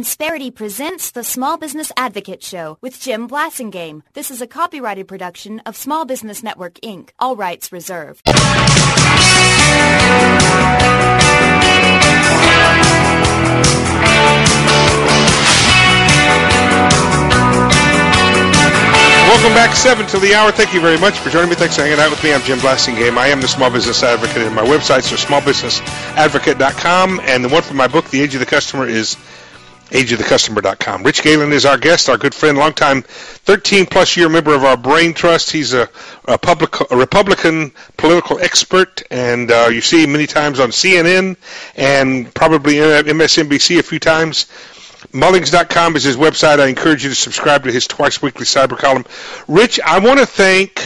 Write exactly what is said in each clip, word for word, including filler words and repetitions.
Insperity presents the Small Business Advocate Show with Jim Blasingame. This is a copyrighted production of Small Business Network, Incorporated. All rights reserved. Welcome back, seven to the hour. Thank you very much for joining me. Thanks for hanging out with me. I'm Jim Blasingame. I am the Small Business Advocate, and my websites are small business advocate dot com, and the one for my book, The Age of the Customer, is age of the customer dot com. Rich Galen is our guest, our good friend, longtime thirteen-plus year member of our Brain Trust. He's a, a, public, a Republican political expert, and uh, you see him many times on C N N and probably M S N B C a few times. Mullings dot com is his website. I encourage you to subscribe to his twice-weekly cyber column. Rich, I want to thank,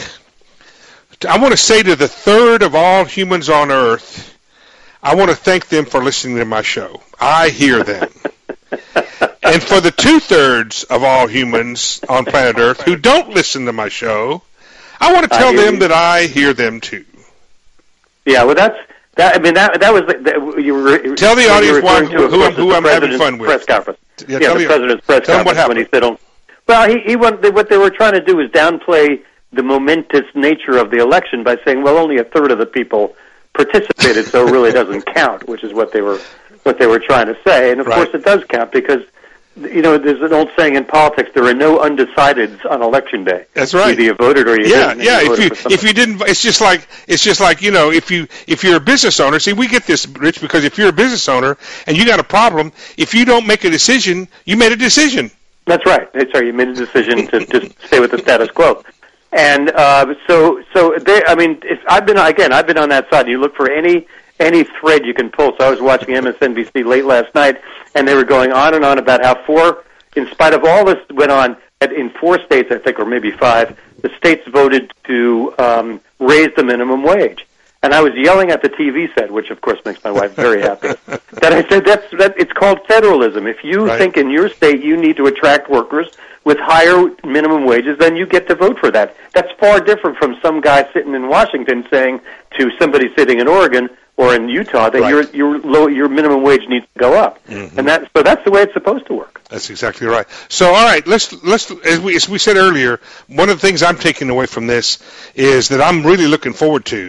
I want to say to the third of all humans on Earth, I want to thank them for listening to my show. I hear them. And for the two-thirds of all humans on planet Earth who don't listen to my show, I want to tell them you. that I hear them too. Yeah, well, that's... That, I mean, that that was the, that you were. Tell the audience why, to, who, who, I'm, who I'm having fun with. Press conference. Yeah, yeah the you, president's press tell conference what when he said, on, "Well, he, he what they, what they were trying to do was downplay the momentous nature of the election by saying, well, only a third of the people participated, so it really doesn't count," which is what they were what they were trying to say. And of right. course, it does count because. You know, there's an old saying in politics: there are no undecideds on election day. That's right. Either you voted or you yeah, didn't. Yeah, you If you if you didn't, it's just like it's just like you know, if you if you're a business owner. See, we get this, Rich, because if you're a business owner and you got a problem, if you don't make a decision, you made a decision. That's right. That's right. You made a decision to just stay with the status quo. And uh, so, so they, I mean, if I've been again, I've been on that side. You look for any any thread you can pull. So I was watching M S N B C late last night, and they were going on and on about how four. In spite of all this went on, in four states, I think, or maybe five, the states voted to um, raise the minimum wage. And I was yelling at the T V set, which of course makes my wife very happy, that I said, that's, that, it's called federalism. If you right. think in your state you need to attract workers with higher minimum wages, then you get to vote for that. That's far different from some guy sitting in Washington saying to somebody sitting in Oregon or in Utah that right. your your low your minimum wage needs to go up, mm-hmm. and that so that's the way it's supposed to work. That's exactly right. So, all right, let's let's as we as we said earlier, one of the things I'm taking away from this is that I'm really looking forward to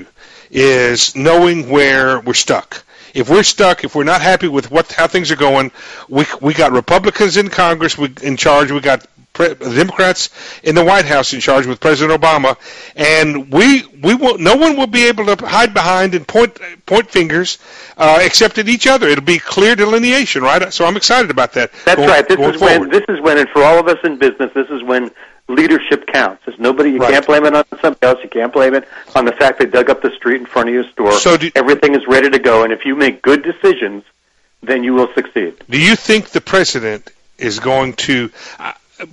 is knowing where we're stuck. If we're stuck, if we're not happy with what how things are going, we we got Republicans in Congress we, in charge. We got pre- Democrats in the White House in charge with President Obama, and we we will. No one will be able to hide behind and point point fingers uh, except at each other. It'll be clear delineation, right? So I'm excited about that. That's going, right. This going is forward. when this is when, and for all of us in business, this is when leadership counts. There's nobody. You right. can't blame it on somebody else. You can't blame it on the fact they dug up the street in front of your store. So do, everything is ready to go, and if you make good decisions, then you will succeed. Do you think the president is going to? Uh,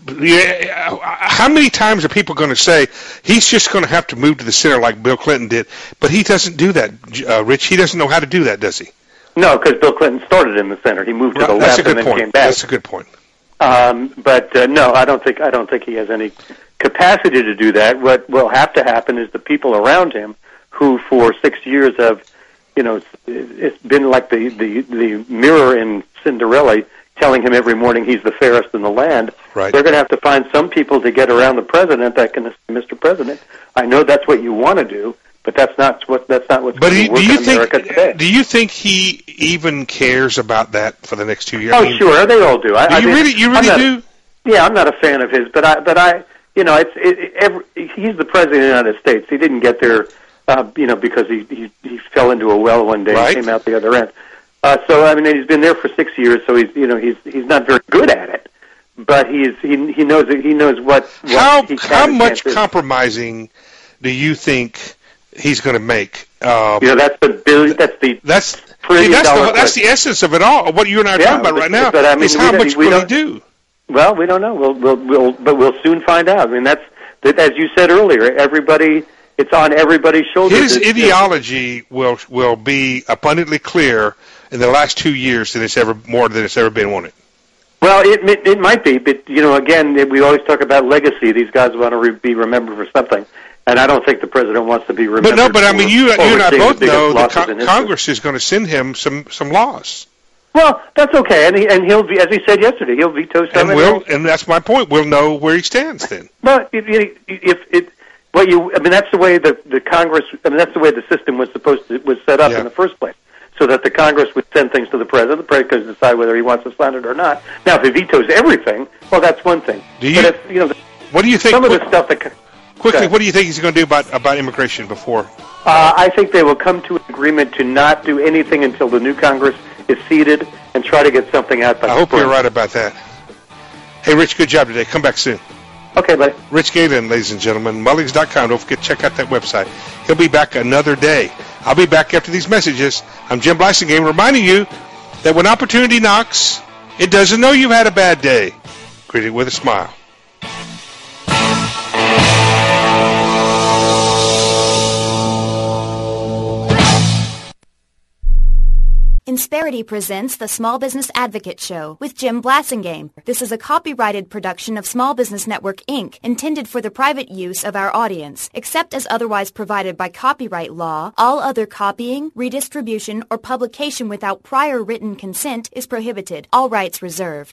yeah, how many times are people going to say he's just going to have to move to the center like Bill Clinton did? But he doesn't do that, uh, Rich. He doesn't know how to do that, does he? No, because Bill Clinton started in the center. He moved to right. the That's left a good and then point. came back. That's a good point. Um, but uh, no, I don't think I don't think he has any capacity to do that. What will have to happen is the people around him, who for six years have, you know, it's, it's been like the, the the mirror in Cinderella, telling him every morning he's the fairest in the land. Right. They're going to have to find some people to get around the president that can, Mister President, I know that's what you want to do, but that's not what that's not what's but going he, to work do you in think, America today. Do you think he even cares about that for the next two years? Oh, I mean, sure, they all do. I, do I you mean, really, you really not, do? Yeah, I'm not a fan of his, but I, but I, you know, it's it, every, he's the president of the United States. He didn't get there, uh, you know, because he, he he fell into a well one day right. and came out the other end. Uh, so I mean, he's been there for six years, so he's you know he's he's not very good at it, but he's he he knows he knows what, what how he can how and much can't do. compromising do you think he's going to make? Um, You know, that's the billion, that's the that's trillion see, that's dollar the that's the essence of it all. What you and I are Yeah, talking about but- right now but, I mean, is we how don't- much we will he don't- do? Well, we don't know. We'll, we'll, we'll, but we'll soon find out. I mean, that's that, as you said earlier. Everybody, it's on everybody's shoulders. His It's, ideology will will be abundantly clear in the last two years than it's ever more than it's ever been, won't it? Well, it, it it might be, but you know, again, we always talk about legacy. These guys want to re- be remembered for something, and I don't think the president wants to be remembered. But no, but I mean, you you and I overseeing both the biggest know that losses con- in history. Congress is going to send him some some laws. Well, that's okay, and he, and he'll be, as he said yesterday, he'll veto some. And we'll, and that's my point. We'll know where he stands then. Well, if, if it, what you, I mean, that's the way the the Congress. I mean, that's the way the system was supposed to was set up Yeah. in the first place, so that the Congress would send things to the president. The president could decide whether he wants to sign it or not. Now, if he vetoes everything, well, that's one thing. Do you? But if, you know, the, What do you think? some of Quick, the stuff that. quickly, Okay. what do you think he's going to do about about immigration before? Uh, I think they will come to an agreement to not do anything until the new Congress is seated and try to get something out by I the hope spring. you're right about that. Hey, Rich, good job today. Come back soon. Okay, buddy. Rich Galen, ladies and gentlemen, Mullings dot com. Don't forget to check out that website. He'll be back another day. I'll be back after these messages. I'm Jim Blasingame, reminding you that when opportunity knocks, it doesn't know you've had a bad day. Greet it with a smile. Insperity presents the Small Business Advocate Show with Jim Blasingame. This is a copyrighted production of Small Business Network, Incorporated, intended for the private use of our audience. Except as otherwise provided by copyright law, all other copying, redistribution, or publication without prior written consent is prohibited. All rights reserved.